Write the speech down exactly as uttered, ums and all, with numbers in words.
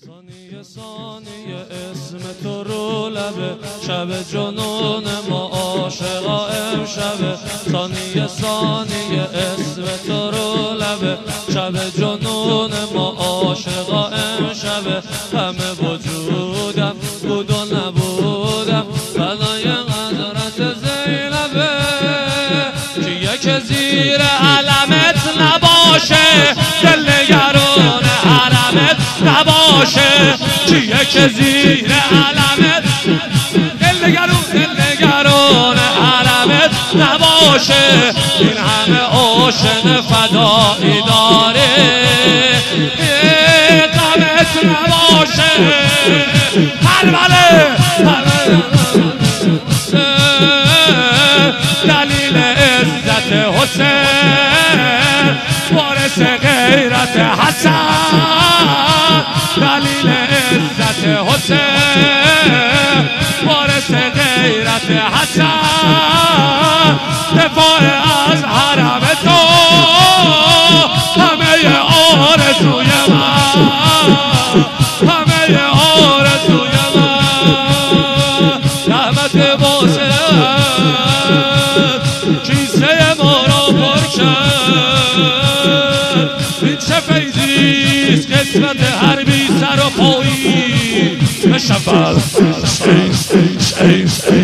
ثانیه ثانیه اسم تو رو لبه، شب جنون ما عاشقا امشبه. ثانیه ثانیه اسم تو رو لبه، شب جنون ما عاشقا امشبه. همه وجودم بود و نبودم فدای حضرت زینبه. کیه که زیر علمت نباشه، دل نگران حرمت نباشه. کیه که زیر علمت دل نگران دل نگران حرمت نباشه. این همه عاشق فدایی داره، غمت نباشه. کربله دلیل عزت حسین، وارث غیرت حسن. دلیل عزت حسین، وارث غیرت حسن. دفاع از حرم تو همه آرزوی من، همه آرزوی من. رحمت واسه کیسه ما را پر کرد. این چه فیضیست قسمت هر بی سر و پایی. بشفل